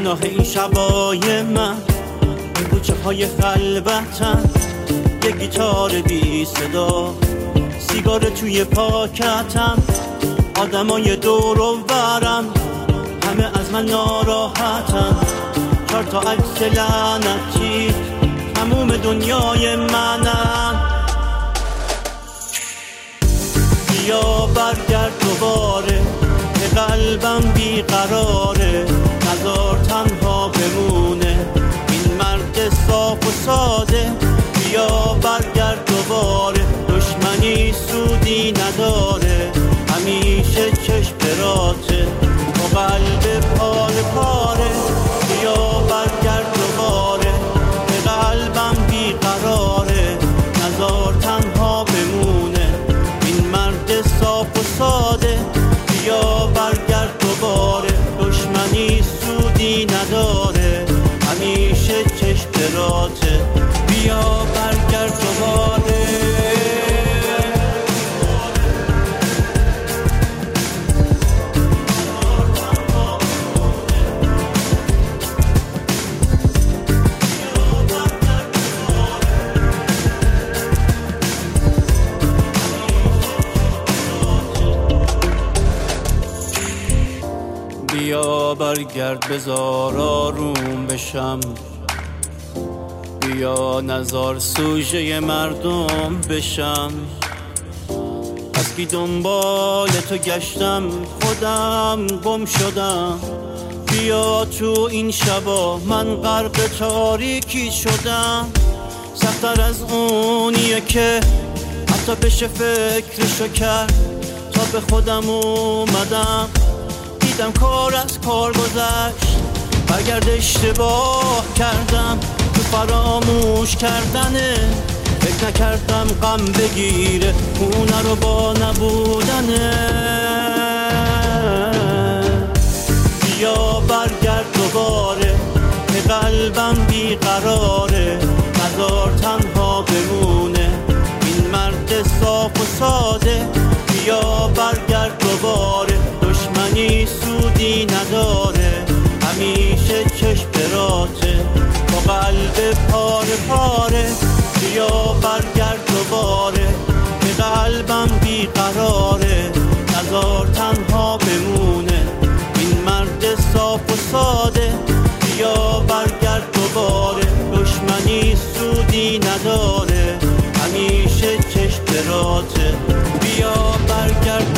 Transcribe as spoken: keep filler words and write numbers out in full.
پناه این شبای من، این کوچه های خلوتن، یه گیتار بی صدا، سیگار توی پاکتم، آدمای دور و برم همه از من ناراحتن، چهار تا عکس لعنتی تموم دنیای منن. بیا برگرد دوباره که قلبم بیقراره، نذار تنها بمونه این مرد صاف و ساده. بیا برگرد دوباره، دشمنی سودی نداره، همیشه چشم براته با قلب پاره پاره. بیا برگرد دوباره که قلبم بیقراره، نذار تنها بمونه این مرد صاف و ساده. بیا برگرد دوباره، دشمنی سودی نداره، همیشه چشم براته. بیا برگرد دوباره. بیا برگرد بذار آروم بشم، بیا نزار سوژه مردم بشم. از بی دنبال تو گشتم خودم گم شدم، بیا تو این شبا من غرق تاریکی شدم. سخت‌تر از اونیه که حتی بشه فکرشو کرد، تا به خودم اومدم دیدم کار از کار گذشت، برگرد اشتباه کردم تو فراموش کردنه، فکر نکردم غم بگیره اونه رو با نبودنه. بیا برگرد دوباره که قلبم بیقراره، نذار تنها بمونه این مرد صاف و ساده. بیا برگرد دوباره، دشمنی سودی نداره، همیشه چشم براته با قلب پاره پاره. بیا برگرد دوباره که قلبم بیقراره، نذار تنها بمونه این مرد صاف و ساده. بیا برگرد دوباره، دشمنی سودی نداره، همیشه چشم براته. بیا برگرد